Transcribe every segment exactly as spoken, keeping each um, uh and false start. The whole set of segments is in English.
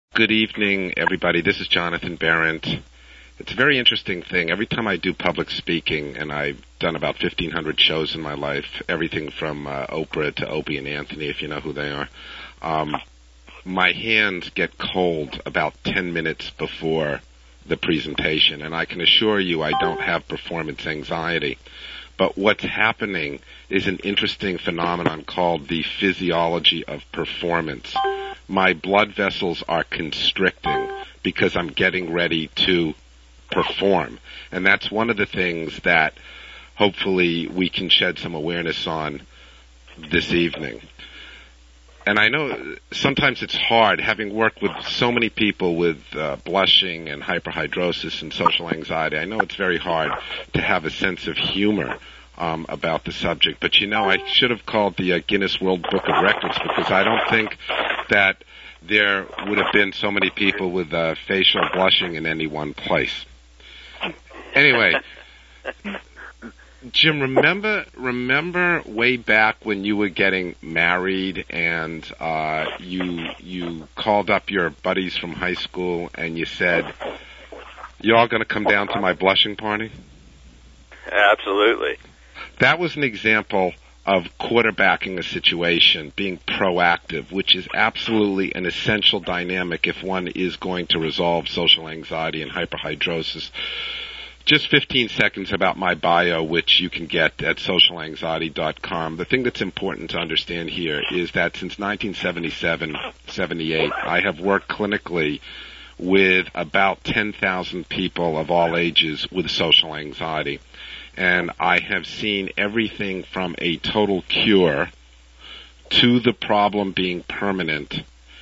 Good evening, everybody. This is Jonathan Berendt. It's a very interesting thing. Every time I do public speaking, and I've done about fifteen hundred shows in my life, everything from uh, Oprah to Opie and Anthony, if you know who they are, um, my hands get cold about ten minutes before the presentation. And I can assure you I don't have performance anxiety. But what's happening is an interesting phenomenon called the physiology of performance. My blood vessels are constricting because I'm getting ready to perform. And that's one of the things that hopefully we can shed some awareness on this evening. And I know sometimes it's hard, having worked with so many people with uh, blushing and hyperhidrosis and social anxiety, I know it's very hard to have a sense of humor um, about the subject. But, you know, I should have called the uh, Guinness World Book of Records because I don't think that there would have been so many people with uh, facial blushing in any one place. Anyway, Jim, remember remember way back when you were getting married and uh, you you called up your buddies from high school and you said, "You're all going to come down to my blushing party?" Absolutely. That was an example of quarterbacking a situation, being proactive, which is absolutely an essential dynamic if one is going to resolve social anxiety and hyperhidrosis. Just fifteen seconds about my bio, which you can get at social anxiety dot com. The thing that's important to understand here is that since nineteen seventy-seven seventy-eight, I have worked clinically with about ten thousand people of all ages with social anxiety. And I have seen everything from a total cure to the problem being permanent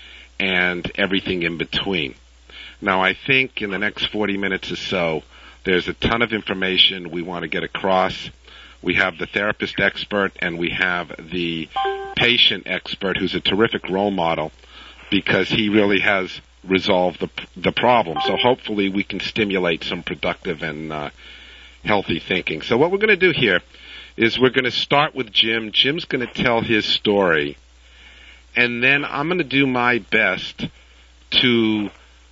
and everything in between. Now, I think in the next forty minutes or so, there's a ton of information we want to get across. We have the therapist expert and we have the patient expert who's a terrific role model because he really has resolved the, the problem. So hopefully we can stimulate some productive and uh, healthy thinking. So what we're going to do here is we're going to start with Jim. Jim's going to tell his story, and then I'm going to do my best to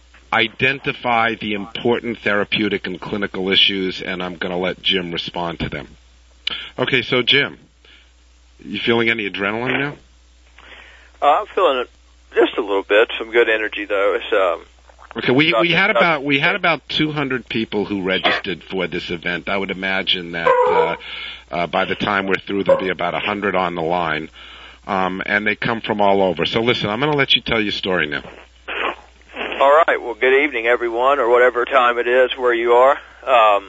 identify the important therapeutic and clinical issues, and I'm going to let Jim respond to them. Okay, so Jim, you feeling any adrenaline now? Uh, I'm feeling it just a little bit. Some good energy, though. It's um. Okay, we we had about we had about two hundred people who registered for this event. I would imagine that uh, uh, by the time we're through, there'll be about one hundred on the line, um, and they come from all over. So listen, I'm going to let you tell your story now. All right. Well, good evening, everyone, or whatever time it is where you are. Um,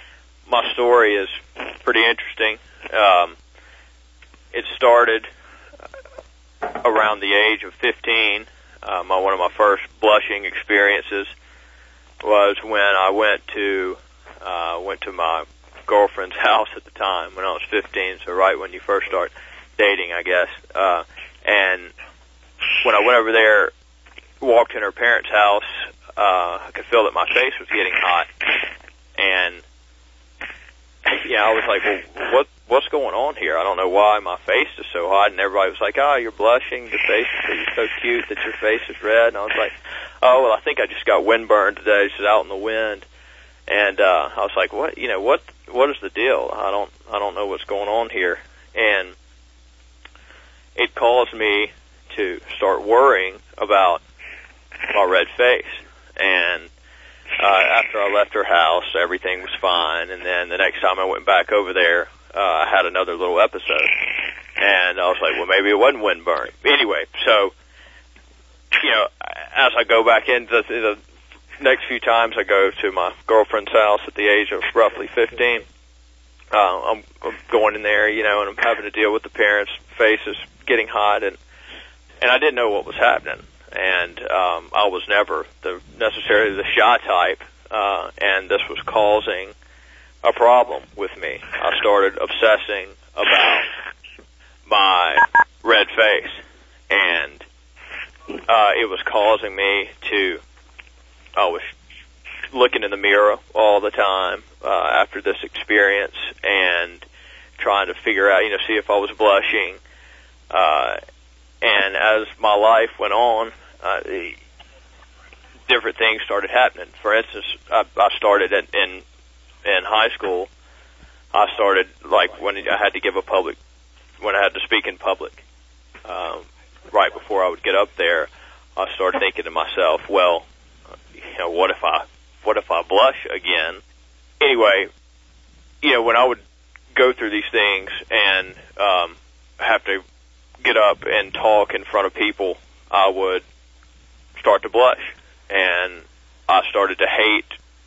my story is pretty interesting. Um, it started around the age of fifteen. Uh, my, one of my first blushing experiences was when I went to uh, went to my girlfriend's house at the time when I was fifteen, so right when you first start dating, I guess. Uh, and when I went over there, walked in her parents' house, uh, I could feel that my face was getting hot. And, yeah, I was like, well, what what's going on here? I don't know why my face is so hot. And everybody was like, oh, you're blushing. Your face is so cute that your face is red. And I was like, oh, well, I think I just got windburned today. It's out in the wind. And uh, I was like, what, you know, what what is the deal? I don't I don't know what's going on here. And it caused me to start worrying about my red face. And uh, after I left her house, everything was fine. And then the next time I went back over there, uh, I had another little episode. And I was like, well, maybe it wasn't windburn. Anyway, so, you know, as I go back into the, the next few times I go to my girlfriend's house at the age of roughly fifteen, uh, I'm, I'm going in there, you know, and I'm having to deal with the parents' faces getting hot. And, and I didn't know what was happening. And um, I was never the necessarily the shy type, uh, and this was causing a problem with me. I started obsessing about my red face, and uh, it was causing me to, I was looking in the mirror all the time uh, after this experience and trying to figure out, you know, see if I was blushing. Uh, and as my life went on, uh, things started happening. For instance, I, I started in, in in high school. I started like when I had to give a public, when I had to speak in public. Um, right before I would get up there, I started thinking to myself, well, you know, what if I, what if I blush again? Anyway, you know, when I would go through these things and um, have to get up and talk in front of people, I would start to blush, and I started to hate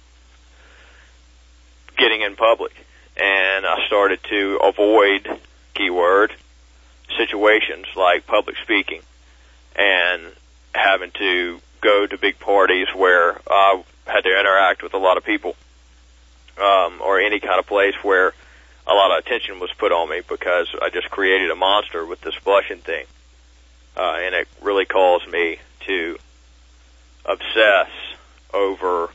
getting in public, and I started to avoid, keyword, situations like public speaking and having to go to big parties where I had to interact with a lot of people, um, or any kind of place where a lot of attention was put on me, because I just created a monster with this blushing thing. Uh, and it really caused me to obsess over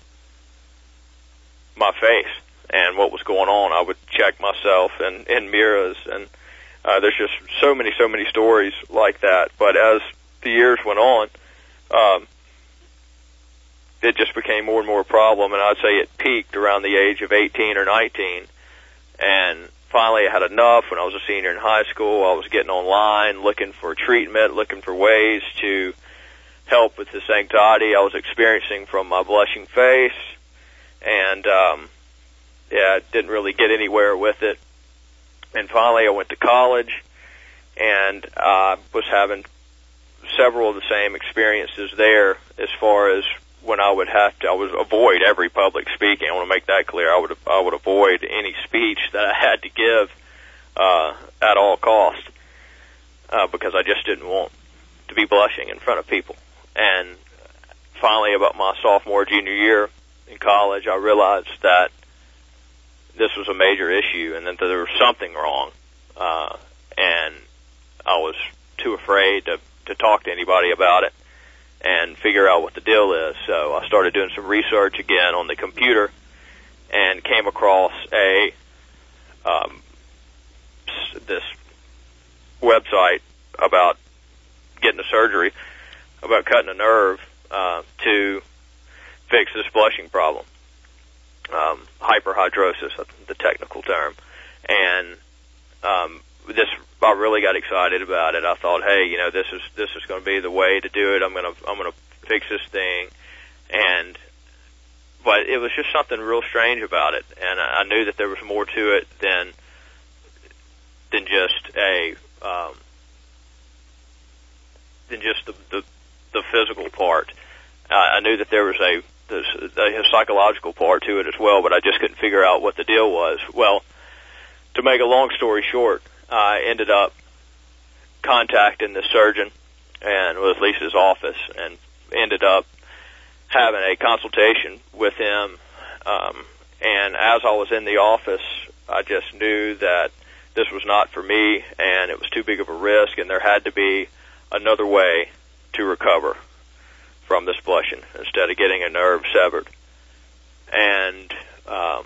my face and what was going on. I would check myself in, in mirrors, and uh, there's just so many, so many stories like that. But as the years went on, um, it just became more and more a problem, and I'd say it peaked around the age of eighteen or nineteen. And finally I had enough. When I was a senior in high school, I was getting online, looking for treatment, looking for ways to help with this anxiety I was experiencing from my blushing face. And, um, yeah, didn't really get anywhere with it. And finally I went to college, and I uh, was having several of the same experiences there, as far as when I would have to, I would avoid every public speaking. I want to make that clear. I would, I would avoid any speech that I had to give, uh, at all cost, uh, because I just didn't want to be blushing in front of people. And finally, about my sophomore, junior year in college, I realized that this was a major issue and that there was something wrong. Uh, and I was too afraid to, to talk to anybody about it and figure out what the deal is. So I started doing some research again on the computer and came across a um, this website about getting a surgery, about cutting a nerve uh, to fix this blushing problem, um, hyperhidrosis, the technical term. And um, this, I really got excited about it. I thought, hey, you know, this is this is going to be the way to do it. I'm gonna I'm gonna fix this thing, and but it was just something real strange about it, and I, I knew that there was more to it than than just a um, than just the, the the physical part. Uh, I knew that there was a, a psychological part to it as well, but I just couldn't figure out what the deal was. Well, to make a long story short, I ended up contacting the surgeon, and was at least his office, and ended up having a consultation with him. Um, and as I was in the office, I just knew that this was not for me, and it was too big of a risk, and there had to be another way to recover from this blushing instead of getting a nerve severed. And um,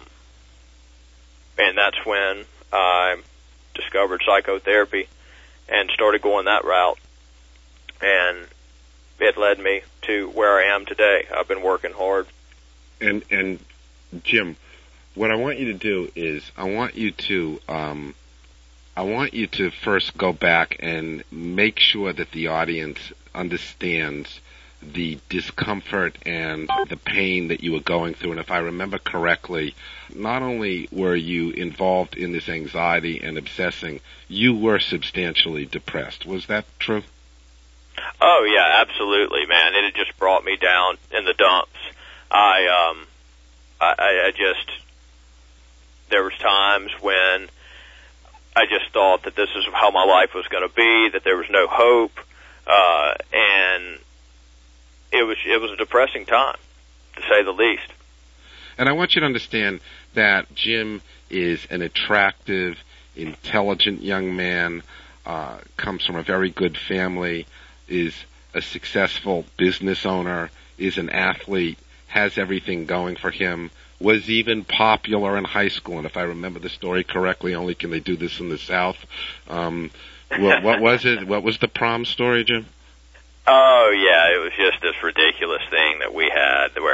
and that's when I discovered psychotherapy and started going that route, and it led me to where I am today. I've been working hard. And and Jim, what I want you to do is I want you to um, I want you to first go back and make sure that the audience understands the discomfort and the pain that you were going through. And if I remember correctly, not only were you involved in this anxiety and obsessing, you were substantially depressed. Was that true? Oh, yeah, absolutely, man. It had just brought me down in the dumps. I, um, I, I just, there was times when I just thought that this is how my life was going to be, that there was no hope, uh, and it was it was a depressing time, to say the least. And I want you to understand that Jim is an attractive, intelligent young man, uh, comes from a very good family, is a successful business owner, is an athlete, has everything going for him, was even popular in high school. And if I remember the story correctly, only can they do this in the South. Um, what, what was it? What was the prom story, Jim? Oh, yeah, it was just this ridiculous thing that we had where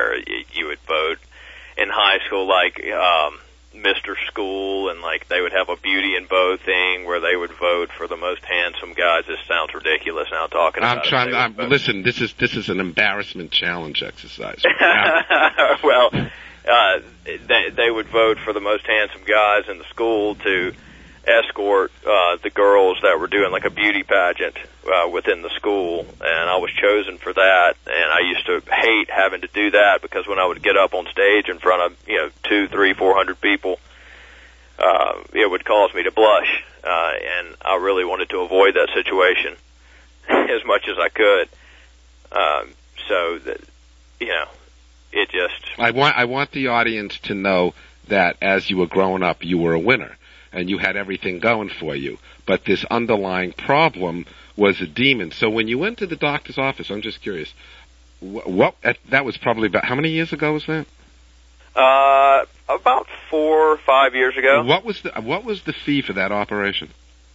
high school, like um, Mister School, and like they would have a beauty and beau thing where they would vote for the most handsome guys. This sounds ridiculous now talking I'm about trying. it. I'm trying. Listen, this is this is an embarrassment challenge exercise. Well, uh, they they would vote for the most handsome guys in the school to escort uh, the girls that were doing like a beauty pageant uh, within the school, and I was chosen for that. And I used to hate having to do that because when I would get up on stage in front of you know two, three, four hundred people, uh, it would cause me to blush, uh, and I really wanted to avoid that situation as much as I could. Um, so that you know, it just I want I want the audience to know that as you were growing up, you were a winner. And you had everything going for you. But this underlying problem was a demon. So when you went to the doctor's office, I'm just curious, what, that was probably about, how many years ago was that? Uh, about four or five years ago. What was the, what was the fee for that operation?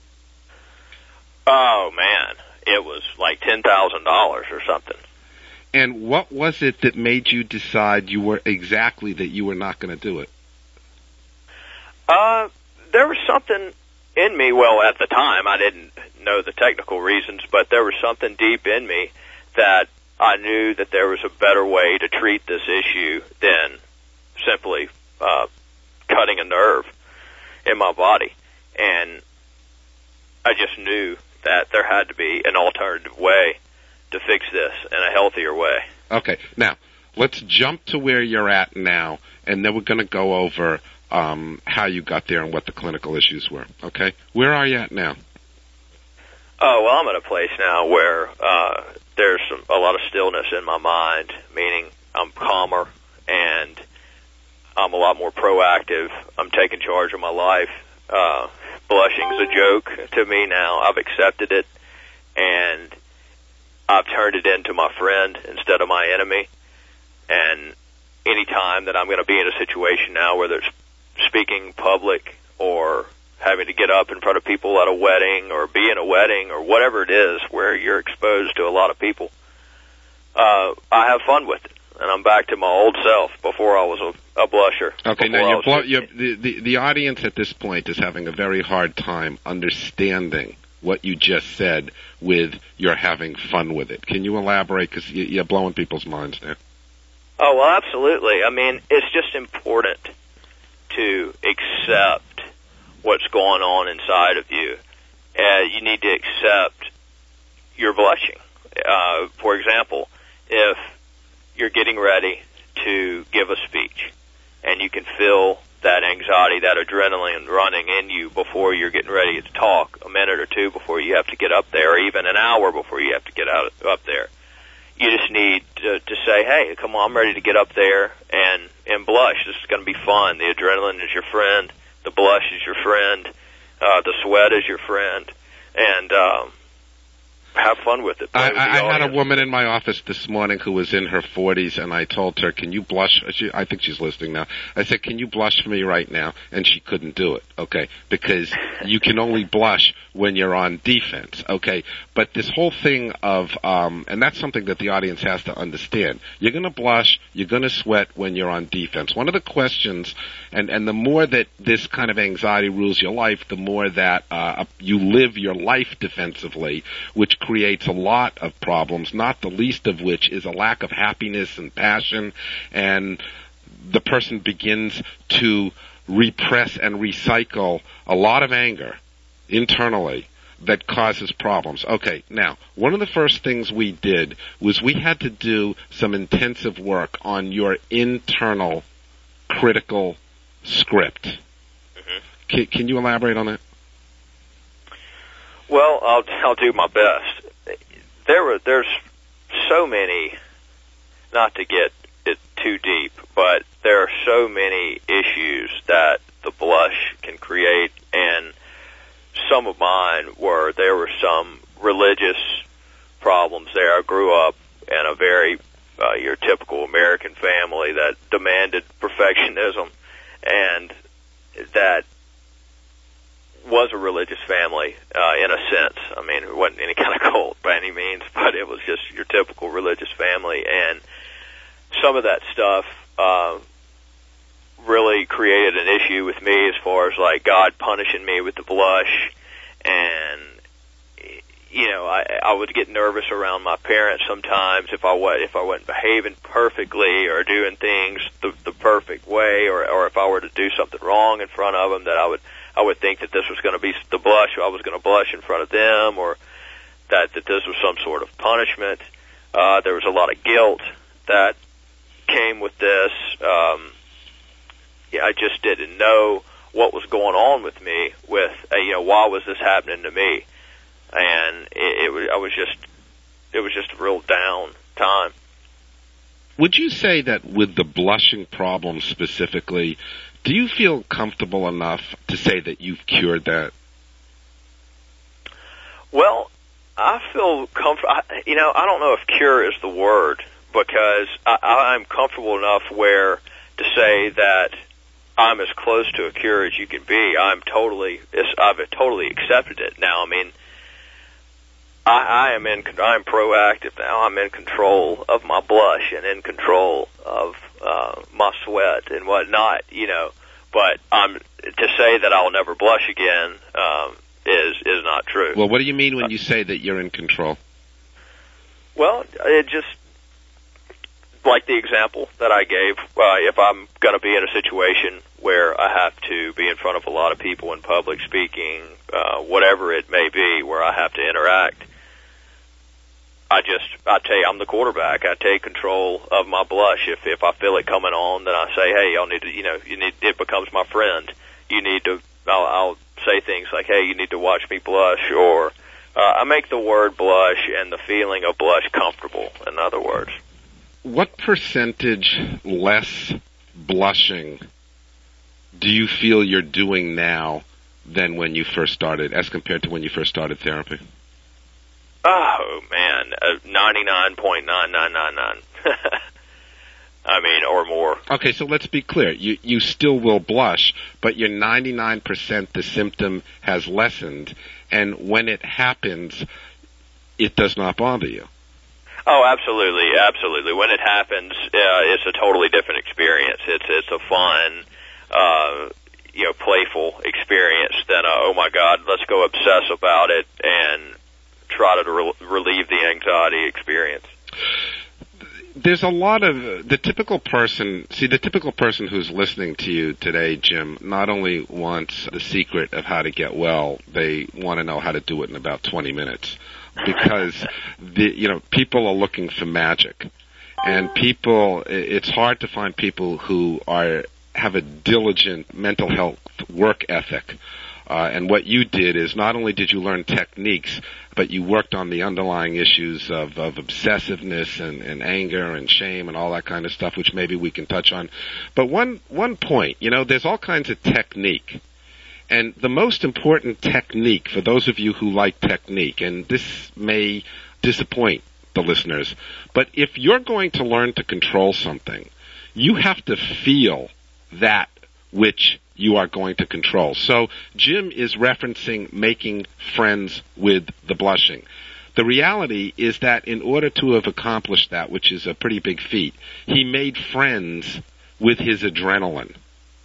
Oh, man. It was like ten thousand dollars or something. And what was it that made you decide you were exactly that you were not going to do it? Uh... There was something in me, well, at the time, I didn't know the technical reasons, but there was something deep in me that I knew that there was a better way to treat this issue than simply uh, cutting a nerve in my body. And I just knew that there had to be an alternative way to fix this in a healthier way. Okay, now, let's jump to where you're at now, and then we're going to go over Um, how you got there and what the clinical issues were. Okay, where are you at now? Oh well, I'm at a place now where uh, there's some, a lot of stillness in my mind, meaning I'm calmer and I'm a lot more proactive. I'm taking charge of my life. Uh, blushing's a joke to me now. I've accepted it, and I've turned it into my friend instead of my enemy. And any time that I'm going to be in a situation now where there's speaking public or having to get up in front of people at a wedding or be in a wedding or whatever it is where you're exposed to a lot of people, uh, I have fun with it. And I'm back to my old self before I was a, a blusher. Okay, now you're blo- you're, the, the, the audience at this point is having a very hard time understanding what you just said with you're having fun with it. Can you elaborate? Because you, you're blowing people's minds there. Oh, well, absolutely. I mean, it's just important to accept what's going on inside of you. Uh, you need to accept your blushing. Uh, for example, if you're getting ready to give a speech and you can feel that anxiety, that adrenaline running in you before you're getting ready to talk, a minute or two before you have to get up there, or even an hour before you have to get out up there, you just need to, to say, hey, come on, I'm ready to get up there and, and blush. This is going to be fun. The adrenaline is your friend. The blush is your friend. Uh, the sweat is your friend. And um, have fun with it. I, with I, I had a audience. woman in my office this morning who was in her forties, and I told her, can you blush? She, I think she's listening now. I said, can you blush for me right now? And she couldn't do it, okay, because you can only blush when you're on defense, okay? But this whole thing of, um, and that's something that the audience has to understand. You're going to blush, you're going to sweat when you're on defense. One of the questions, and, and the more that this kind of anxiety rules your life, the more that uh, you live your life defensively, which creates a lot of problems, not the least of which is a lack of happiness and passion, and the person begins to repress and recycle a lot of anger internally that causes problems. Okay, now, one of the first things we did was we had to do some intensive work on your internal critical script. Mm-hmm. Can, can you elaborate on that? Well, I'll I'll do my best. There were there's so many, not to get it too deep, but there are so many issues that the blush can create, and some of mine were there were some religious problems there. I grew up in a very uh, your typical American family that demanded perfectionism, and that was a religious family, uh, in a sense. I mean, it wasn't any kind of cult by any means, but it was just your typical religious family. And some of that stuff, uh, really created an issue with me as far as like God punishing me with the blush, and you know, I, I would get nervous around my parents sometimes if I was if I wasn't behaving perfectly or doing things the, the perfect way, or or if I were to do something wrong in front of them, that I would I would think that this was going to be the blush, or I was going to blush in front of them, or that that this was some sort of punishment. Uh, there was a lot of guilt that came with this. Um, yeah, I just didn't know what was going on with me. With uh, you know, why was this happening to me? And it, it was, I was just, it was just a real down time. Would you say that with the blushing problem specifically, do you feel comfortable enough to say that you've cured that? Well, I feel comfortable. You know, I don't know if cure is the word, because I, I'm comfortable enough where to say that I'm as close to a cure as you can be. I'm totally, I've totally accepted it now. I mean, I, I am in. I'm proactive now. I'm in control of my blush and in control of uh, my sweat and whatnot. You know, but I'm to say that I'll never blush again um, is is not true. Well, what do you mean when you say that you're in control? Well, it just like the example that I gave. Uh, if I'm going to be in a situation where I have to be in front of a lot of people in public speaking, uh, whatever it may be, where I have to interact. I just, I tell you, I'm the quarterback. I take control of my blush. If if I feel it coming on, then I say, hey, y'all need to, you know, you need, it becomes my friend. You need to, I'll, I'll say things like, hey, you need to watch me blush, or uh, I make the word blush and the feeling of blush comfortable, in other words. What percentage less blushing do you feel you're doing now than when you first started, as compared to when you first started therapy? Oh, man, uh, ninety-nine point nine nine nine nine. I mean, or more. Okay, so let's be clear. You you still will blush, but you're ninety-nine percent the symptom has lessened, and when it happens, it does not bother you. Oh, absolutely, absolutely. When it happens, uh, it's a totally different experience. It's it's a fun, uh, you know, playful experience than, a, oh, my God, let's go obsess about it and try to re- relieve the anxiety experience. There's a lot of, the typical person, see, the typical person who's listening to you today, Jim, not only wants the secret of how to get well, they want to know how to do it in about twenty minutes. Because, the, you know, people are looking for magic. And people, it's hard to find people who are, have a diligent mental health work ethic. Uh, and what you did is not only did you learn techniques, but you worked on the underlying issues of, of obsessiveness and, and anger and shame and all that kind of stuff, which maybe we can touch on. But one, one point, you know, there's all kinds of technique. And the most important technique, for those of you who like technique, and this may disappoint the listeners, but if you're going to learn to control something, you have to feel that which you are going to control. So Jim is referencing making friends with the blushing. The reality is that in order to have accomplished that, which is a pretty big feat, he made friends with his adrenaline.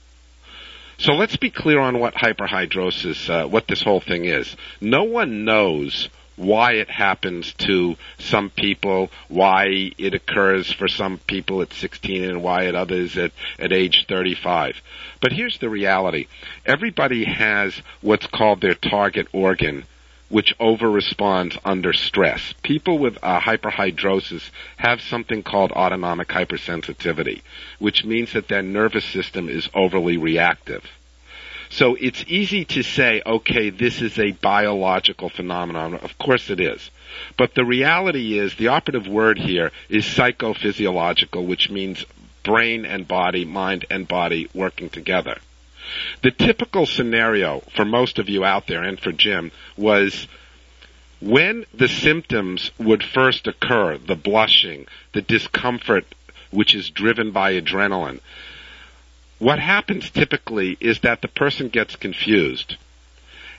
So let's be clear on what hyperhidrosis, uh, what this whole thing is. No one knows why it happens to some people, why it occurs for some people at sixteen and why at others at, at age thirty-five. But here's the reality. Everybody has what's called their target organ, which over-responds under stress. People with uh, hyperhidrosis have something called autonomic hypersensitivity, which means that their nervous system is overly reactive. So it's easy to say, okay, this is a biological phenomenon. Of course it is. But the reality is, the operative word here is psychophysiological, which means brain and body, mind and body working together. The typical scenario for most of you out there, and for Jim, was when the symptoms would first occur, the blushing, the discomfort, which is driven by adrenaline. What happens typically is that the person gets confused.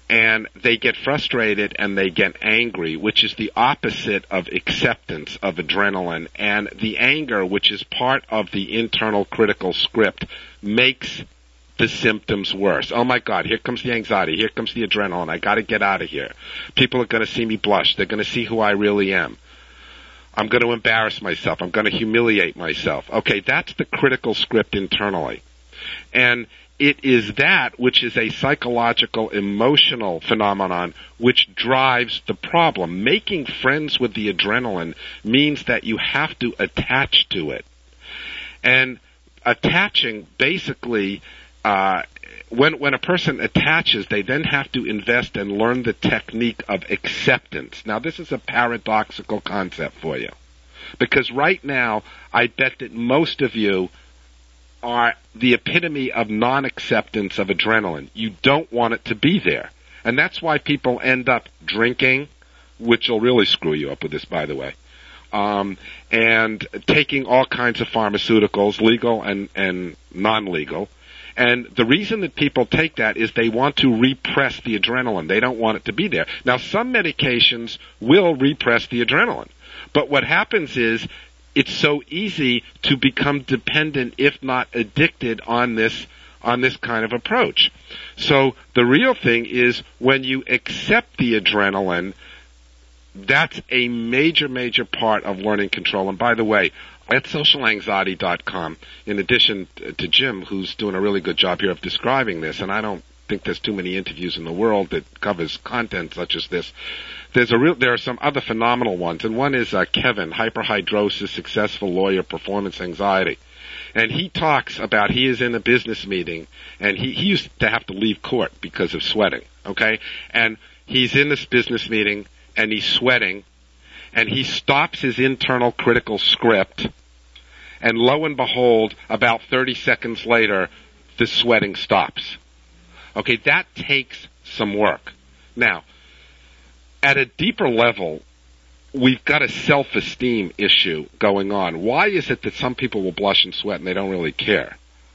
and they get frustrated and they get angry, which is the opposite of acceptance of adrenaline. And the anger, which is part of the internal critical script, makes the symptoms worse. Oh my God, here comes the anxiety, here comes the adrenaline, I gotta get out of here. People are gonna see me blush, they're gonna see who I really am. I'm gonna embarrass myself, I'm gonna humiliate myself. Okay, that's the critical script internally. And it is that which is a psychological, emotional phenomenon which drives the problem. Making friends with the adrenaline means that you have to attach to it. And attaching, basically, uh, when, when a person attaches, they then have to invest and learn the technique of acceptance. Now, this is a paradoxical concept for you. Because right now, I bet that most of you are the epitome of non-acceptance of adrenaline. You don't want it to be there. And that's why people end up drinking, which will really screw you up with this, by the way, um, and taking all kinds of pharmaceuticals, legal and, and non-legal. And the reason that people take that is they want to repress the adrenaline. They don't want it to be there. Now, some medications will repress the adrenaline. But what happens is it's so easy to become dependent, if not addicted, on this on this kind of approach. So the real thing is when you accept the adrenaline, that's a major, major part of learning control. And by the way, at social anxiety dot com, in addition to Jim, who's doing a really good job here of describing this, and I don't think there's too many interviews in the world that covers content such as this, There's a real, there are some other phenomenal ones, and one is uh, Kevin, hyperhidrosis, successful lawyer, performance anxiety. And he talks about he is in a business meeting, and he, he used to have to leave court because of sweating, okay? And he's in this business meeting, and he's sweating, and he stops his internal critical script, and lo and behold, about thirty seconds later, the sweating stops. Okay, that takes some work. Now, at a deeper level, we've got a self-esteem issue going on. Why is it that some people will blush and sweat and they don't really care?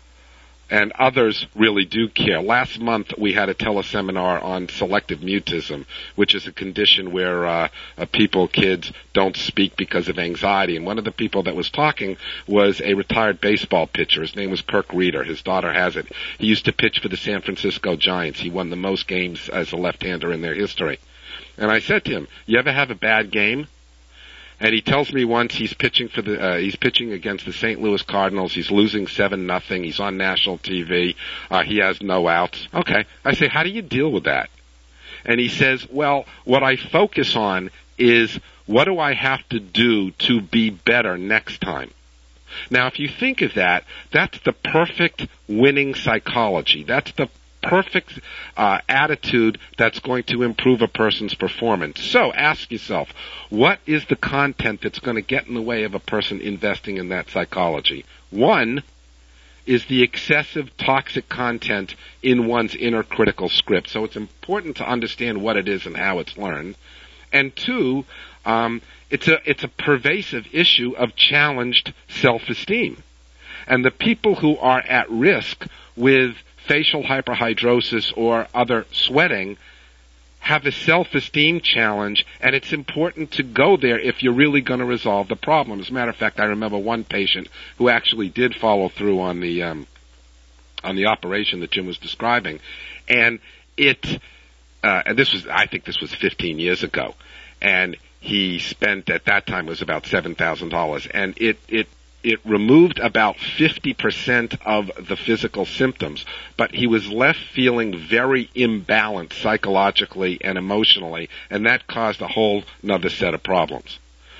And others really do care. Last month, we had a teleseminar on selective mutism, which is a condition where uh, uh, people, kids, don't speak because of anxiety. And one of the people that was talking was a retired baseball pitcher. His name was Kirk Reeder. His daughter has it. He used to pitch for the San Francisco Giants. He won the most games as a left-hander in their history. And I said to him, you ever have a bad game? And he tells me once he's pitching for the uh, he's pitching against the Saint Louis Cardinals. He's losing seven nothing. He's on national T V. Uh, he has no outs. Okay. I say, how do you deal with that? And he says, well, what I focus on is what do I have to do to be better next time? Now, if you think of that, that's the perfect winning psychology. That's the perfect uh, attitude that's going to improve a person's performance. So ask yourself, what is the content that's going to get in the way of a person investing in that psychology? One is the excessive toxic content in one's inner critical script. So it's important to understand what it is and how it's learned. And two, um, it's a it's a pervasive issue of challenged self-esteem. And the people who are at risk with facial hyperhidrosis or other sweating have a self-esteem challenge, and it's important to go there if you're really going to resolve the problem. As a matter of fact, I remember one patient who actually did follow through on the um, on the operation that Jim was describing, and it uh, and this was I think this was fifteen years ago, and he spent at that time it was about seven thousand dollars, and it it. It removed about fifty percent of the physical symptoms, but he was left feeling very imbalanced psychologically and emotionally, and that caused a whole another set of problems.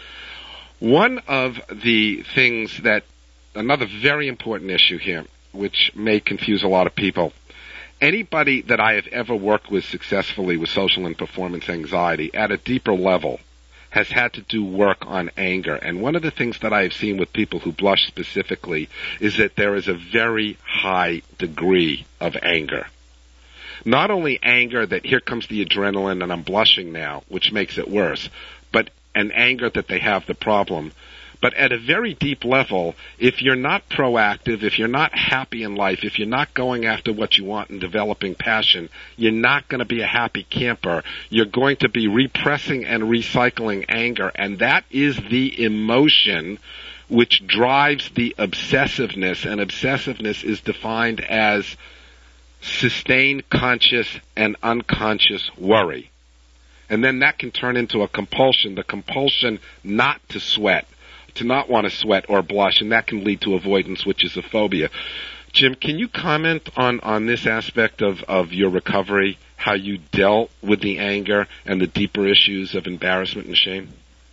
One of the things that, another very important issue here, which may confuse a lot of people, anybody that I have ever worked with successfully with social and performance anxiety at a deeper level has had to do work on anger. And one of the things that I have seen with people who blush specifically is that there is a very high degree of anger. Not only anger that here comes the adrenaline and I'm blushing now, which makes it worse, but an anger that they have the problem, But at a very deep level, if you're not proactive, if you're not happy in life, if you're not going after what you want and developing passion, you're not going to be a happy camper. You're going to be repressing and recycling anger, and that is the emotion which drives the obsessiveness, and obsessiveness is defined as sustained conscious and unconscious worry. And then that can turn into a compulsion, the compulsion not to sweat, to not want to sweat or blush, and that can lead to avoidance, which is a phobia. Jim, can you comment on, on this aspect of, of your recovery, how you dealt with the anger and the deeper issues of embarrassment and shame?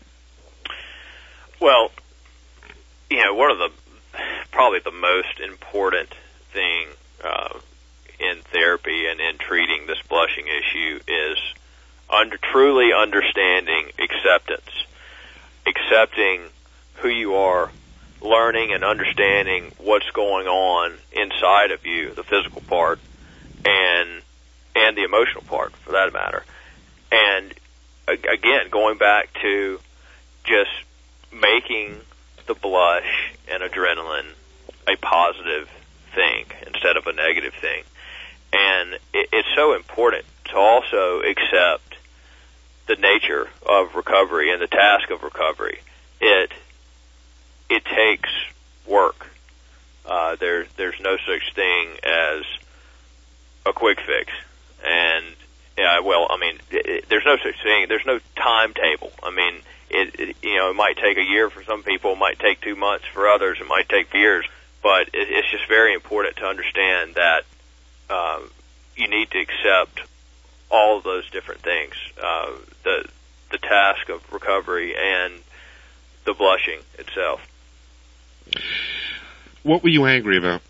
Well, you know, one of the, probably the most important thing uh, in therapy and in treating this blushing issue is under, truly understanding acceptance, accepting who you are, learning and understanding what's going on inside of you, the physical part, and and the emotional part, for that matter. And again, going back to just making the blush and adrenaline a positive thing instead of a negative thing. And it, it's so important to also accept the nature of recovery and the task of recovery. It it takes work. Uh, there there's no such thing as a quick fix. And yeah, well, I mean, it, it, there's no such thing. There's no timetable. I mean, It, it, you know, it might take a year for some people, it might take two months for others, it might take years, but it, it's just very important to understand that um, you need to accept all of those different things, uh, the the task of recovery and the blushing itself. What were you angry about?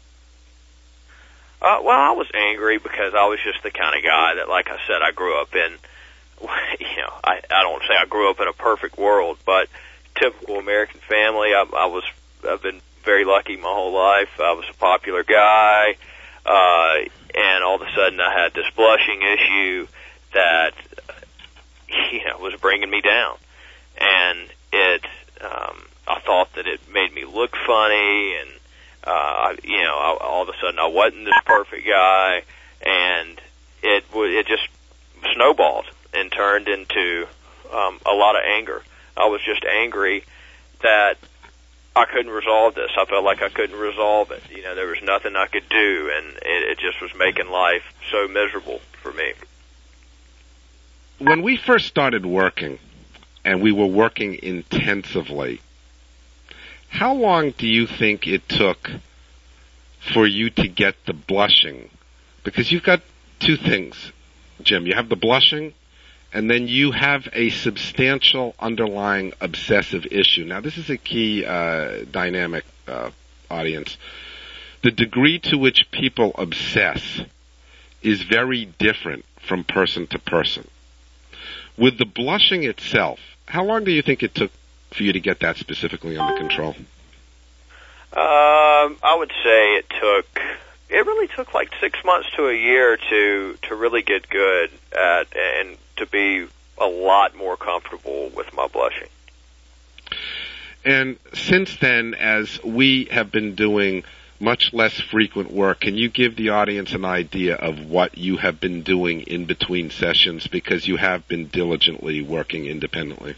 Uh, well, I was angry because I was just the kind of guy that, like I said, I grew up in. You know, I, I don't say I grew up in a perfect world, but typical American family. I, I was, I've been very lucky my whole life. I was a popular guy, uh, and all of a sudden I had this blushing issue that, you know, was bringing me down. And it, um, I thought that it made me look funny, and, uh, you know, I, all of a sudden I wasn't this perfect guy, and it, it just snowballed and turned into um, a lot of anger. I was just angry that I couldn't resolve this. I felt like I couldn't resolve it. You know, there was nothing I could do, and it, it just was making life so miserable for me. When we first started working, and we were working intensively, how long do you think it took for you to get the blushing? Because you've got two things, Jim. You have the blushing, and then you have a substantial underlying obsessive issue. Now, this is a key uh, dynamic, uh, audience. The degree to which people obsess is very different from person to person. With the blushing itself, how long do you think it took for you to get that specifically under control? Um, I would say it took... It really took like six months to a year to to really get good at and to be a lot more comfortable with my blushing. And since then, as we have been doing much less frequent work, can you give the audience an idea of what you have been doing in between sessions, because you have been diligently working independently?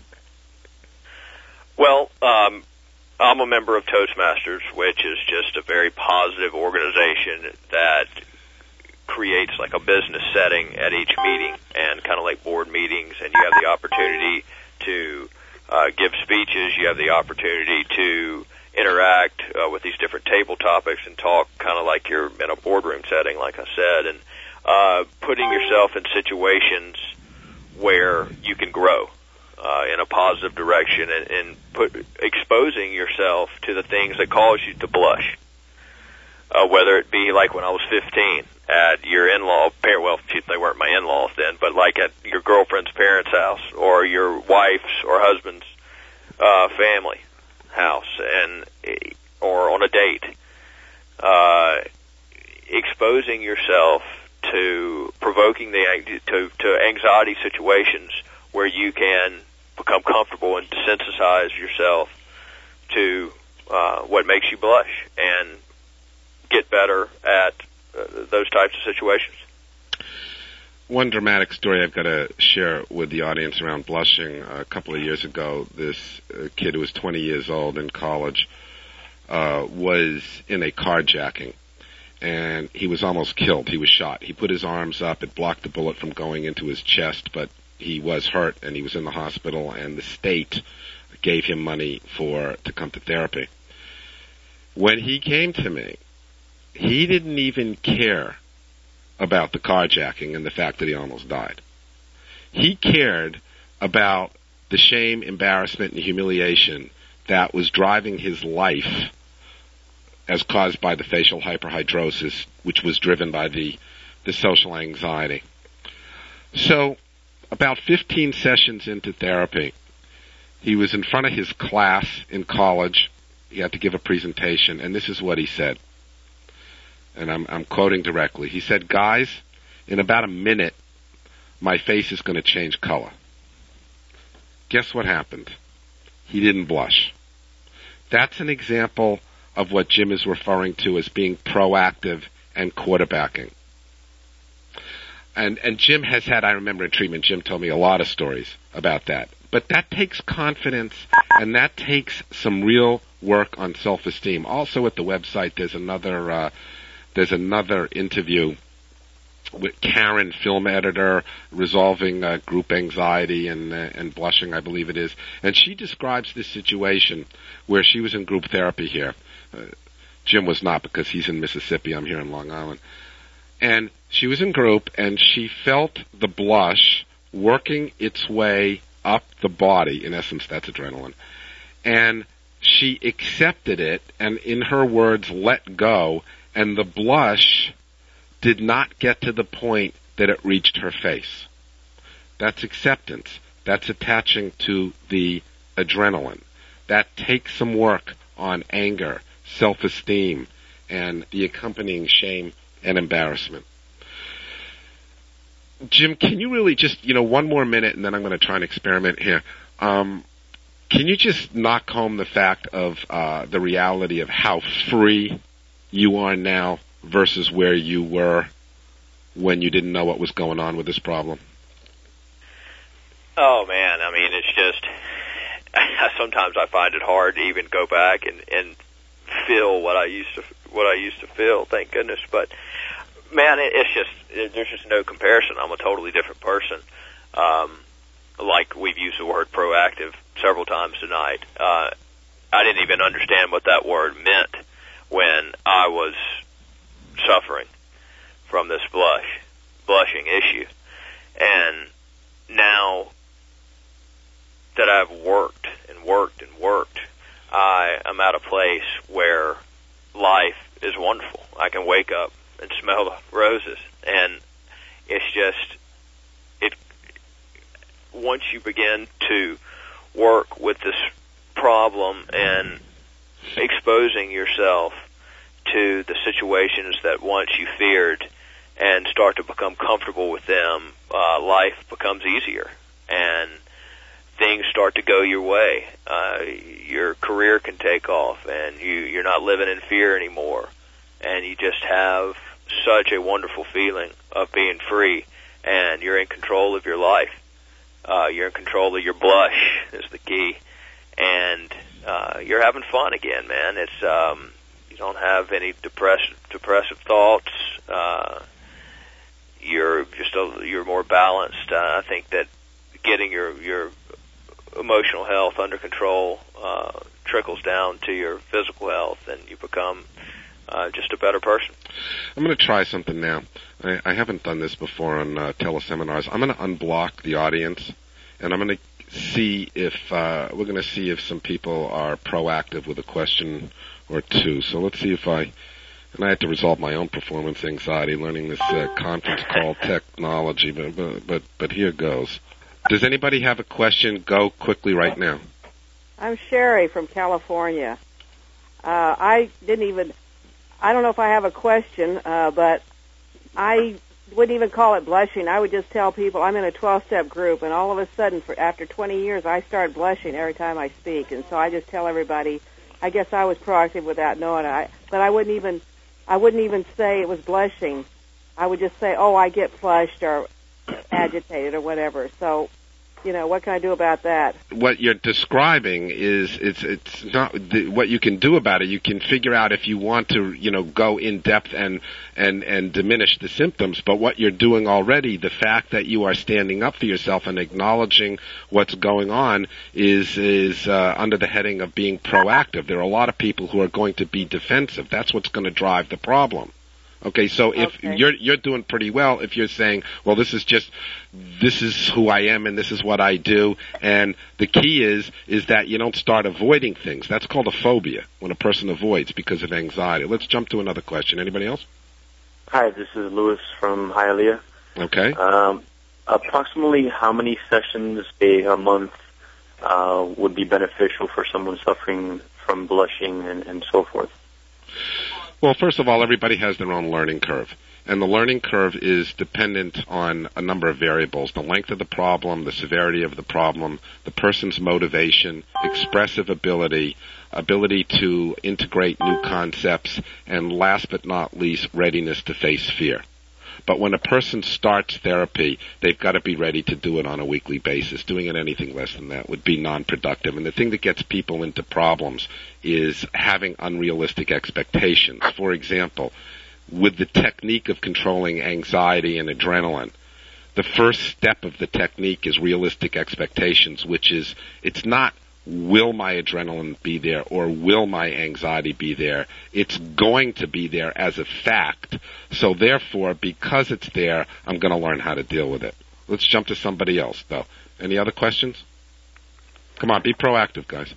Well, um, I'm a member of Toastmasters, which is just a very positive organization that creates like a business setting at each meeting, and kind of like board meetings, and you have the opportunity to uh, give speeches, you have the opportunity to interact uh, with these different table topics and talk kind of like you're in a boardroom setting, like I said, and uh, putting yourself in situations where you can grow Uh, in a positive direction, and, and put, exposing yourself to the things that cause you to blush. Uh, whether it be like when I was fifteen at your in-law, well, they weren't my in-laws then, but like at your girlfriend's parents' house, or your wife's or husband's uh, family house, and or on a date. Uh, exposing yourself to provoking the to, to anxiety situations where you can become comfortable and desensitize yourself to uh, what makes you blush and get better at uh, those types of situations. One dramatic story I've got to share with the audience around blushing. A couple of years ago, this uh, kid who was twenty years old in college uh, was in a carjacking, and he was almost killed. He was shot. He put his arms up. It blocked the bullet from going into his chest, but he was hurt, and he was in the hospital, and the state gave him money for to come to therapy. When he came to me, he didn't even care about the carjacking and the fact that he almost died. He cared about the shame, embarrassment, and humiliation that was driving his life as caused by the facial hyperhidrosis, which was driven by the, the social anxiety. So about fifteen sessions into therapy, he was in front of his class in college. He had to give a presentation, and this is what he said. And I'm, I'm quoting directly. He said, "Guys, in about a minute, my face is going to change color." Guess what happened? He didn't blush. That's an example of what Jim is referring to as being proactive and quarterbacking. And, and Jim has had, I remember in treatment, Jim told me a lot of stories about that. But that takes confidence, and that takes some real work on self-esteem. Also at the website, there's another... Uh, There's another interview with Karen, film editor, resolving uh, group anxiety and uh, and blushing, I believe it is. And she describes this situation where she was in group therapy here. Uh, Jim was not, because he's in Mississippi. I'm here in Long Island. And she was in group, and she felt the blush working its way up the body. In essence, that's adrenaline. And she accepted it, and in her words, let go. And the blush did not get to the point that it reached her face. That's acceptance. That's attaching to the adrenaline. That takes some work on anger, self-esteem, and the accompanying shame and embarrassment. Jim, can you really just, you know, one more minute, and then I'm going to try and experiment here. Um, can you just knock home the fact of uh, the reality of how free you are now versus where you were when you didn't know what was going on with this problem? Oh man, I mean, it's just, sometimes I find it hard to even go back and, and feel what I used to, what I used to feel, thank goodness. But man, it, it's just, it, there's just no comparison. I'm a totally different person. Um, like we've used the word proactive several times tonight. Uh, I didn't even understand what that word meant when I was suffering from this blush, blushing issue. And now that I've worked and worked and worked, I am at a place where life is wonderful. I can wake up and smell the roses. And it's just, it. once you begin to work with this problem and exposing yourself to the situations that once you feared and start to become comfortable with them, uh, life becomes easier and things start to go your way. Uh, your career can take off and you, you're not living in fear anymore, and you just have such a wonderful feeling of being free, and you're in control of your life. Uh, you're in control of your blush is the key. And uh, you're having fun again, man. It's um, you don't have any depressive depressive thoughts. Uh, you're just a, you're more balanced. Uh, I think that getting your your emotional health under control uh, trickles down to your physical health, and you become uh, just a better person. I'm going to try something now. I, I haven't done this before on uh, teleseminars. I'm going to unblock the audience, and I'm going to see if uh, we're going to see if some people are proactive with a question or two. So let's see if I, and I had to resolve my own performance anxiety learning this uh, conference call technology, but, but but but here goes. Does anybody have a question? Go quickly right now. I'm Sherry from California. Uh, I didn't even, I don't know if I have a question, uh, but I wouldn't even call it blushing. I would just tell people I'm in a twelve-step group, and all of a sudden, for after twenty years, I start blushing every time I speak. And so I just tell everybody, I guess I was proactive without knowing it. I, but I wouldn't even, I wouldn't even say it was blushing. I would just say, oh, I get flushed or agitated or whatever. So, you know, what can I do about that? What you're describing is it's it's not the, what you can do about it. You can figure out if you want to, you know, go in depth and and and diminish the symptoms. But what you're doing already, the fact that you are standing up for yourself and acknowledging what's going on, is is uh, under the heading of being proactive. There are a lot of people who are going to be defensive. That's what's going to drive the problem. Okay, so if okay. you're you're doing pretty well if you're saying, well, this is just this is who I am and this is what I do, and the key is is that you don't start avoiding things. That's called a phobia, when a person avoids because of anxiety. Let's jump to another question. Anybody else? Hi, this is Louis from Hialeah. Okay. Um, approximately how many sessions a, a month uh, would be beneficial for someone suffering from blushing and, and so forth? Well, first of all, everybody has their own learning curve. And the learning curve is dependent on a number of variables: the length of the problem, the severity of the problem, the person's motivation, expressive ability, ability to integrate new concepts, and last but not least, readiness to face fear. But when a person starts therapy, they've got to be ready to do it on a weekly basis. Doing it anything less than that would be non-productive. And the thing that gets people into problems is having unrealistic expectations. For example, with the technique of controlling anxiety and adrenaline, the first step of the technique is realistic expectations, which is, it's not will my adrenaline be there or will my anxiety be there. It's going to be there as a fact. So therefore, because it's there, I'm going to learn how to deal with it. Let's jump to somebody else, though. Any other questions? Come on, be proactive, guys.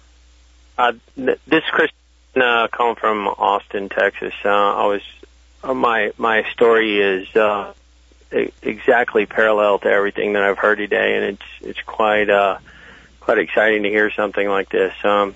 Uh, th- this is Chris uh, calling from Austin, Texas. Uh, I was uh, my my story is uh, e- exactly parallel to everything that I've heard today, and it's it's quite uh, quite exciting to hear something like this. Um,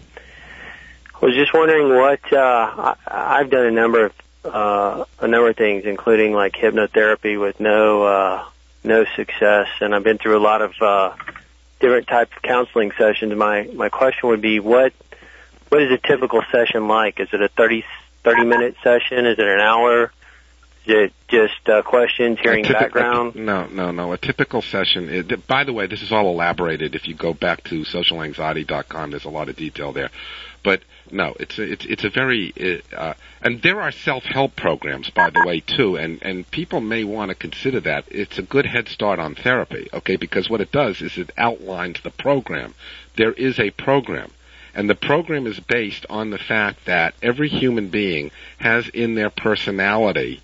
I was just wondering what uh, I, I've done a number of uh, a number of things, including like hypnotherapy with no uh, no success, and I've been through a lot of uh, different types of counseling sessions. My my question would be, what what is a typical session like? Is it a thirty, thirty minute session? Is it an hour? Is it just uh, questions, hearing typical, background? No, no, no. A typical session, is, by the way, this is all elaborated. If you go back to social anxiety dot com, there's a lot of detail there. But no, it's a, it's it's a very uh, and there are self-help programs, by the way, too, and and people may want to consider that. It's a good head start on therapy, okay? Because what it does is it outlines the program. There is a program, and the program is based on the fact that every human being has in their personality,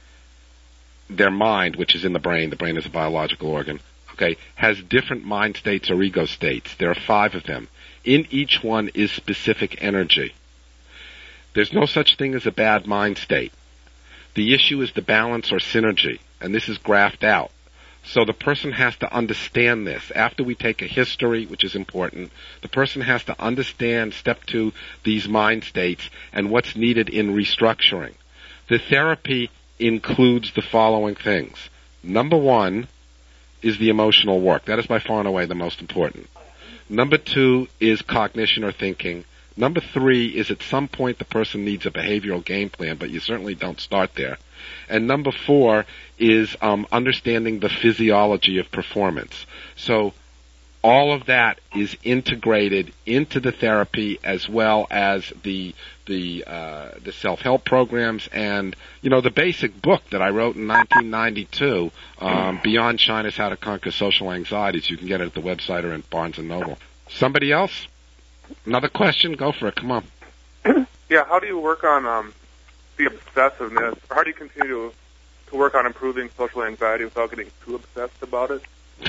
their mind, which is in the brain. The brain is a biological organ, okay, has different mind states or ego states. There are five of them. In each one is specific energy. There's no such thing as a bad mind state. The issue is the balance or synergy, and this is graphed out. So the person has to understand this. After we take a history, which is important, the person has to understand, step two, these mind states and what's needed in restructuring. The therapy includes the following things. Number one is the emotional work. That is by far and away the most important. Number two is cognition or thinking. Number three is at some point the person needs a behavioral game plan, but you certainly don't start there. And number four is um, understanding the physiology of performance. So all of that is integrated into the therapy, as well as the the uh, the self-help programs and, you know, the basic book that I wrote in nineteen ninety-two, um, Beyond China's How to Conquer Social Anxieties. You can get it at the website or in Barnes and Noble. Somebody else? Another question? Go for it. Come on. Yeah, how do you work on um, the obsessiveness? Or how do you continue to, to work on improving social anxiety without getting too obsessed about it?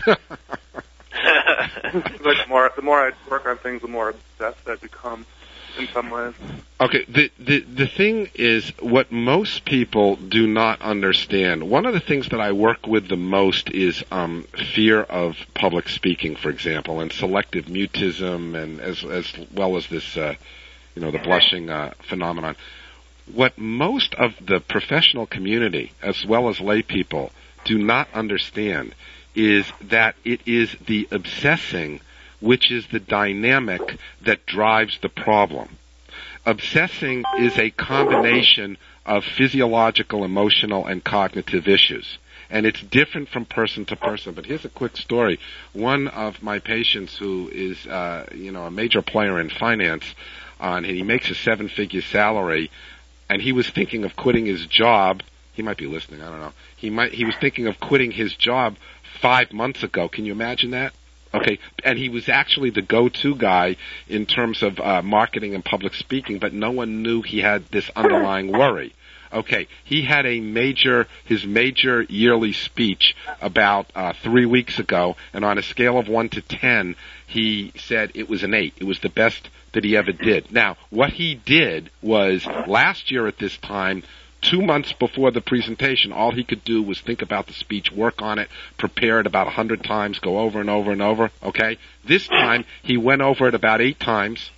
Like the more, the more I work on things, the more obsessed I become in some ways. Okay, the, the the thing is, what most people do not understand, one of the things that I work with the most is um, fear of public speaking, for example, and selective mutism, and as as well as this, uh, you know, the blushing uh, phenomenon. What most of the professional community, as well as lay people, do not understand is that it is the obsessing which is the dynamic that drives the problem. obsessing is a combination of physiological, emotional, and cognitive issues. And it's different from person to person. But here's a quick story. One of my patients who is, uh, you know, a major player in finance, uh, and he makes a seven-figure salary, and he was thinking of quitting his job. He might be listening, I don't know. He might, he was thinking of quitting his job five months ago. Can you imagine that? Okay, and he was actually the go-to guy in terms of uh, marketing and public speaking, but no one knew he had this underlying worry. Okay, he had a major, his major yearly speech about uh, three weeks ago, and on a scale of one to ten, he said it was an eight. It was the best that he ever did. Now, what he did was, last year at this time, two months before the presentation, all he could do was think about the speech, work on it, prepare it about a hundred times, go over and over and over, okay? This time, he went over it about eight times.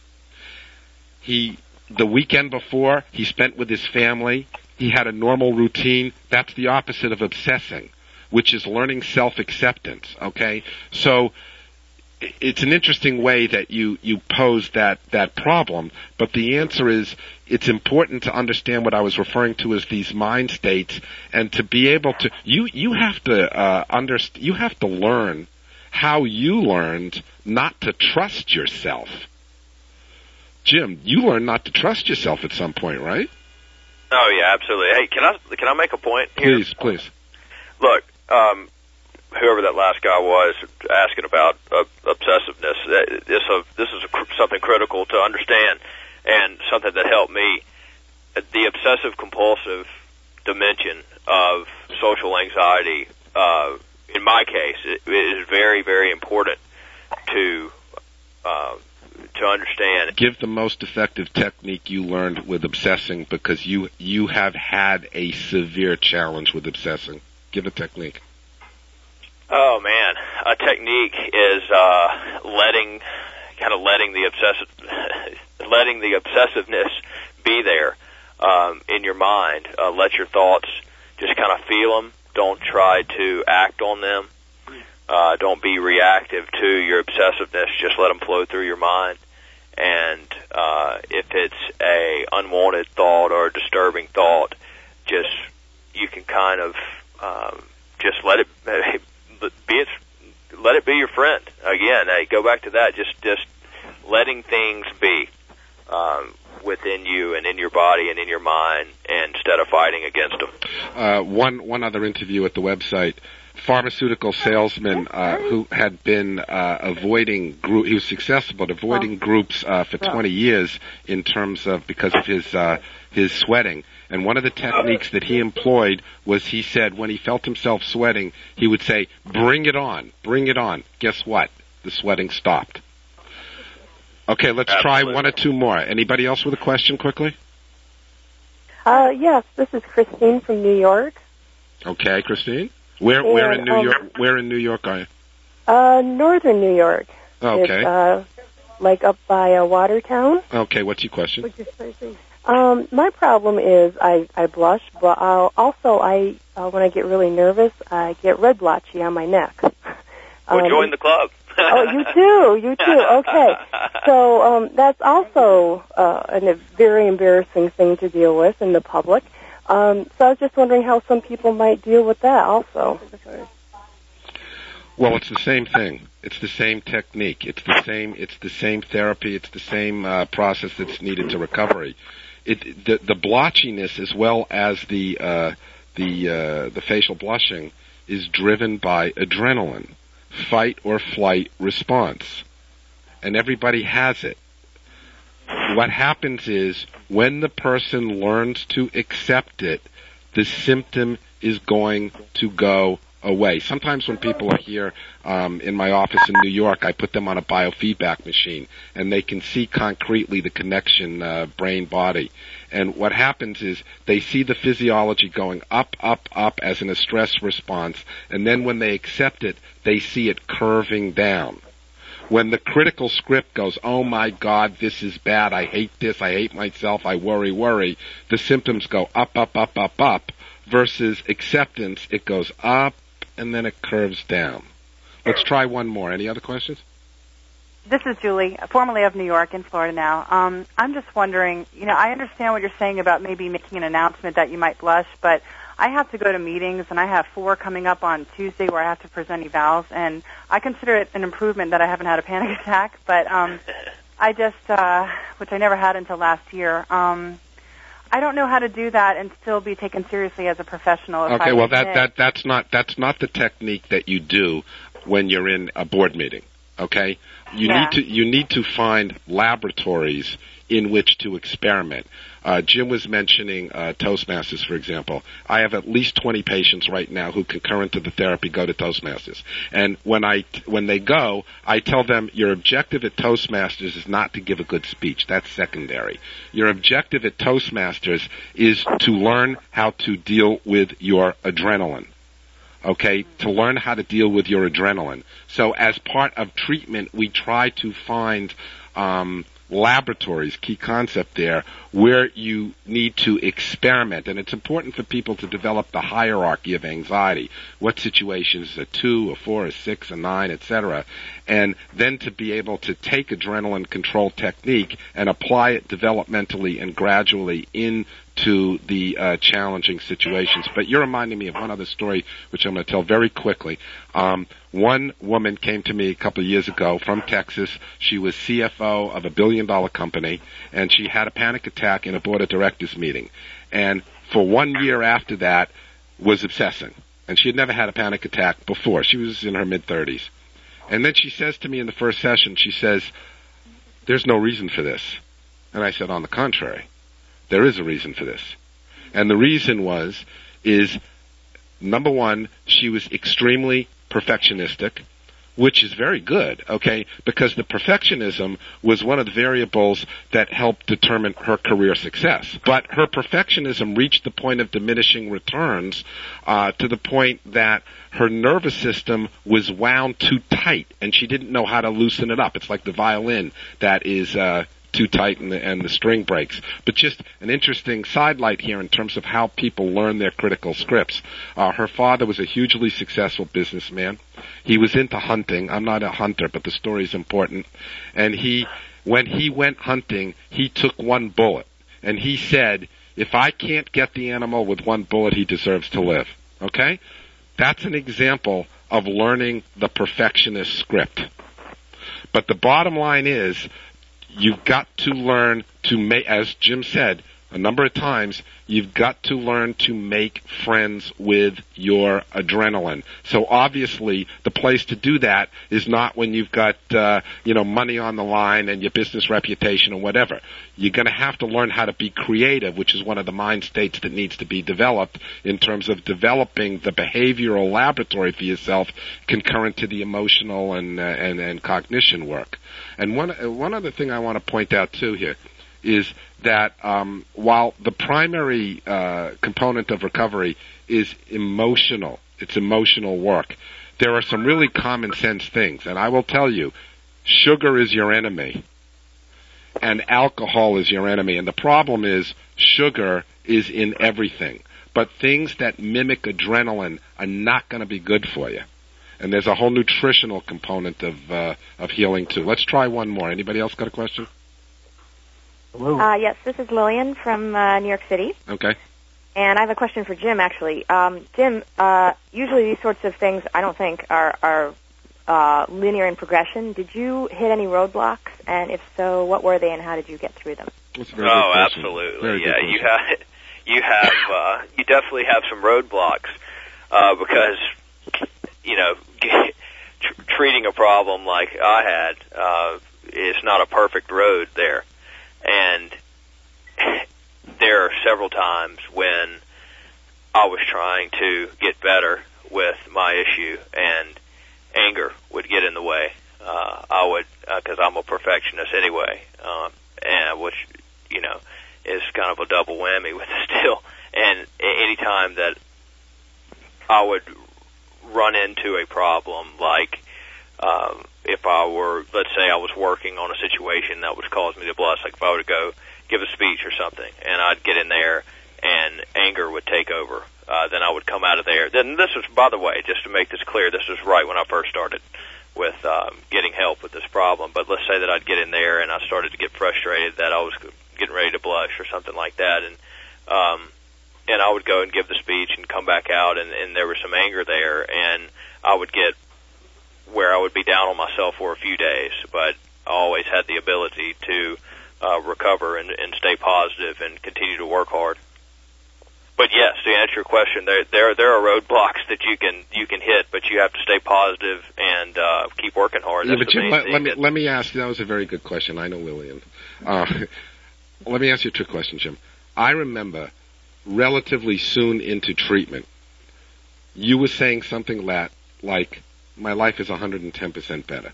He, the weekend before, he spent with his family. He had a normal routine. That's the opposite of obsessing, which is learning self-acceptance, okay? So, it's an interesting way that you, you pose that, that problem, but the answer is it's important to understand what I was referring to as these mind states, and to be able to, you, you have to, uh, underst- you have to learn how you learned not to trust yourself. Jim, you learned not to trust yourself at some point, right? Oh yeah, absolutely. Hey, can I, can I make a point here? Please, please. Look, um, whoever that last guy was asking about uh, obsessiveness, this, uh, this is a, something critical to understand, and something that helped me. The obsessive-compulsive dimension of social anxiety, uh, in my case, it, it is very, very important to uh, to understand. Give the most effective technique you learned with obsessing, because you you have had a severe challenge with obsessing. Give a technique. Oh man, a technique is uh, letting, kind of letting the obsessive, letting the obsessiveness be there um, in your mind. Uh, let your thoughts just kind of feel them. Don't try to act on them. Uh, don't be reactive to your obsessiveness. Just let them flow through your mind. And uh, if it's a unwanted thought or a disturbing thought, just you can kind of um, just let it. Be it, let it be your friend. Again, hey, go back to that. Just, just letting things be um, within you and in your body and in your mind, and instead of fighting against them. Uh, one, one other interview at the website. Pharmaceutical salesman uh, who had been uh, avoiding group. He was successful, but avoiding groups uh, for twenty years in terms of because of his uh, his sweating. And one of the techniques that he employed was, he said when he felt himself sweating, he would say, "Bring it on, bring it on." Guess what? The sweating stopped. Okay, let's Absolutely. try one or two more. Anybody else with a question quickly? Uh, yes, this is Christine from New York. Okay, Christine. Where, and, where in New um, York? Where in New York are you? Uh, northern New York. Okay. It's, uh, like up by uh, Watertown. Okay, what's your question? Which is crazy. Um, my problem is I, I blush, but I'll, also I uh, when I get really nervous, I get red blotchy on my neck. Well, um, join the club. Oh, you too, you too. Okay, so um, that's also uh, a very embarrassing thing to deal with in the public. Um, so I was just wondering how some people might deal with that also. Well, it's the same thing. It's the same technique. It's the same. It's the same therapy. It's the same uh, process that's needed to recovery. It the, the blotchiness as well as the uh, the uh, the facial blushing is driven by adrenaline, fight or flight response, and everybody has it. What happens is when the person learns to accept it, the symptom is going to go away. Sometimes when people are here um, in my office in New York, I put them on a biofeedback machine, and they can see concretely the connection uh, brain-body. And what happens is they see the physiology going up, up, up as in a stress response, and then when they accept it, they see it curving down. When the critical script goes, oh my God, this is bad, I hate this, I hate myself, I worry, worry, the symptoms go up, up, up, up, up, versus acceptance, it goes up and then it curves down. Let's try one more. Any other questions? this is Julie, formerly of New York, in Florida now. Um, I'm just wondering, you know, I understand what you're saying about maybe making an announcement that you might blush, but I have to go to meetings, and I have four coming up on Tuesday where I have to present evals, and I consider it an improvement that I haven't had a panic attack, but um, I just, uh, which I never had until last year, um, I don't know how to do that and still be taken seriously as a professional. If Okay, I well, that, admit. that that's not that's not the technique that you do when you're in a board meeting. Okay, you Yeah. need to you need to find laboratories in which to experiment. Uh, Jim was mentioning uh, Toastmasters, for example. I have at least twenty patients right now who, concurrent to the therapy, go to Toastmasters. And when I when they go, I tell them your objective at Toastmasters is not to give a good speech. That's secondary. Your objective at Toastmasters is to learn how to deal with your adrenaline. Okay, to learn how to deal with your adrenaline. So as part of treatment, we try to find um, laboratories, key concept there, where you need to experiment. And it's important for people to develop the hierarchy of anxiety. What situations, a two, a four, a six, a nine, et cetera. And then to be able to take adrenaline control technique and apply it developmentally and gradually in to the uh, challenging situations. But you're reminding me of one other story, which I'm going to tell very quickly. Um, one woman came to me a couple of years ago from Texas. She was C F O of a billion-dollar company, and she had a panic attack in a board of directors meeting. And for one year after that, was obsessing. And she had never had a panic attack before. She was in her mid-thirties. And then she says to me in the first session, she says, "There's no reason for this." And I said, on the contrary. There is a reason for this. And the reason was, is, number one, she was extremely perfectionistic, which is very good, okay, because the perfectionism was one of the variables that helped determine her career success. But her perfectionism reached the point of diminishing returns uh, to the point that her nervous system was wound too tight, and she didn't know how to loosen it up. It's like the violin that is uh, too tight and the, and the string breaks. But just an interesting sidelight here in terms of how people learn their critical scripts. Uh, her father was a hugely successful businessman. He was into hunting. I'm not a hunter, but the story is important. And he, when he went hunting, he took one bullet. And he said, if I can't get the animal with one bullet, he deserves to live. Okay? That's an example of learning the perfectionist script. But the bottom line is, you've got to learn to make, as Jim said a number of times, you've got to learn to make friends with your adrenaline. So obviously, the place to do that is not when you've got, uh, you know, money on the line and your business reputation or whatever. You're going to have to learn how to be creative, which is one of the mind states that needs to be developed in terms of developing the behavioral laboratory for yourself concurrent to the emotional and, uh, and, and cognition work. And one, one other thing I want to point out, too, here is that um, while the primary uh, component of recovery is emotional, it's emotional work, there are some really common sense things. And I will tell you, sugar is your enemy, and alcohol is your enemy. And the problem is sugar is in everything. But things that mimic adrenaline are not going to be good for you. And there's a whole nutritional component of uh, of healing, too. Let's try one more. Anybody else got a question? Hello. Uh, yes, this is Lillian from uh, New York City. Okay. And I have a question for Jim, actually. Um, Jim, uh, usually these sorts of things, I don't think, are, are uh, linear in progression. Did you hit any roadblocks? And if so, what were they and how did you get through them? Oh, absolutely. Yeah, you have, you have, uh, you definitely have some roadblocks uh, because, you know, tr- treating a problem like I had uh, is not a perfect road there. And there are several times when I was trying to get better with my issue, and anger would get in the way. Uh, I would, because uh, I'm a perfectionist anyway, um, and which, you know, is kind of a double whammy with it still. And any time that I would run into a problem, like um, if I were, let's say I was working on a situation that would cause me to blush, like if I were to go give a speech or something, and I'd get in there and anger would take over, uh, then I would come out of there. Then this was, by the way, just to make this clear, this was right when I first started with um, getting help with this problem. But let's say that I'd get in there and I started to get frustrated that I was getting ready to blush or something like that, and um, and I would go and give the speech and come back out, and, and there was some anger there, and I would get where I would be down on myself for a few days, but I always had the ability to uh, recover and, and stay positive and continue to work hard. But yes, to answer your question, there there there are roadblocks that you can you can hit, but you have to stay positive and uh, keep working hard. Yeah, That's but the Jim, main let, thing let me that, let me ask you. That was a very good question. I know Lillian. Uh, let me ask you a trick question, Jim. I remember relatively soon into treatment, you were saying something that like, "My life is one hundred ten percent better,"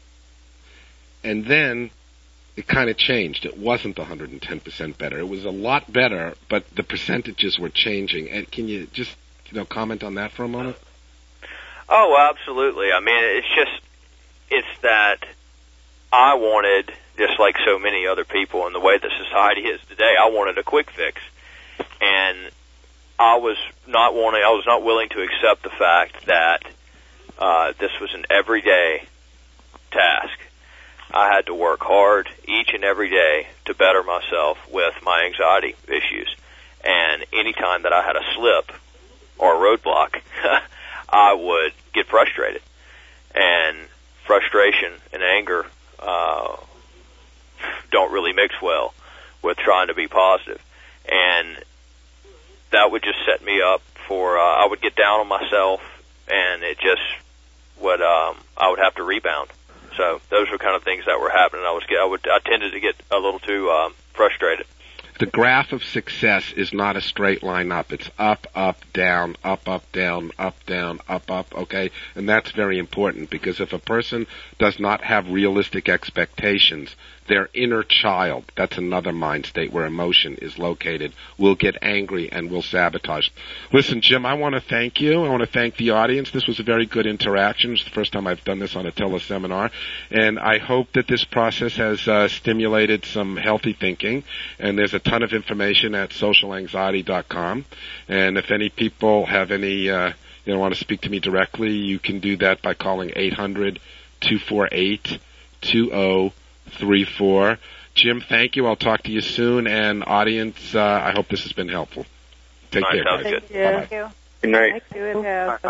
and then it kind of changed. It wasn't one hundred ten percent better. It was a lot better, but the percentages were changing. And can you just, you know, comment on that for a moment? Oh, well, absolutely. I mean, it's just, it's that I wanted, just like so many other people in the way that society is today, I wanted a quick fix. And I was not wanting, I was not willing to accept the fact that uh, this was an everyday task. I had to work hard each and every day to better myself with my anxiety issues. And any time that I had a slip or a roadblock, I would get frustrated. And frustration and anger uh, don't really mix well with trying to be positive. And that would just set me up for, uh, I would get down on myself, and it just would, um, I would have to rebound. So those were kind of things that were happening. I was, I would, I tended to get a little too um, frustrated. The graph of success is not a straight line up. It's up, up, down, up, up, down, up, down, up, up, okay? And that's very important, because if a person does not have realistic expectations, their inner child, that's another mind state where emotion is located, will get angry and will sabotage. Listen, Jim, I want to thank you. I want to thank the audience. This was a very good interaction. It's the first time I've done this on a teleseminar. And I hope that this process has uh, stimulated some healthy thinking. And there's a ton of information at social anxiety dot com. And if any people have any, uh, you know, want to speak to me directly, you can do that by calling eight hundred, two four eight, two zero three four. Jim, thank you. I'll talk to you soon. And audience, uh, I hope this has been helpful. Take All right, care. sounds Guys. good. Thank you. Bye-bye. Good night. Thank you. It has.